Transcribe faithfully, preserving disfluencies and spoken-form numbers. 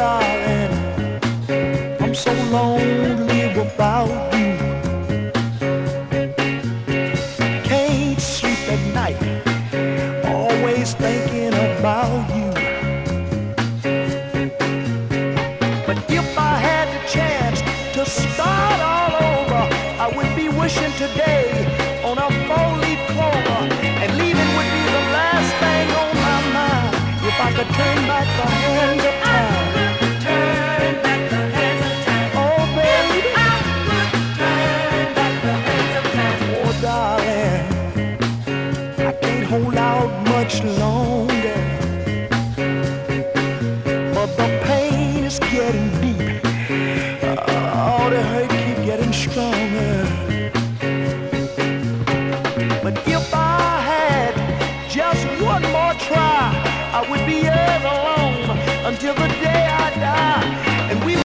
darling, I'm so lonely without you. Can't sleep at night, always thinking about you. But if I had the chance to start all over, I would be wishing today on a four-leaf clover, and leaving would be the last thing on my mind. If I could turn back the hands of time, Turn back the hands of time. oh baby, I would turn back the hands of time. oh darling, I can't hold out much longer, but the pain is getting deep. Oh, the hurt keep getting stronger. But if I had just one more try, I would be ever alone until the day I die. And we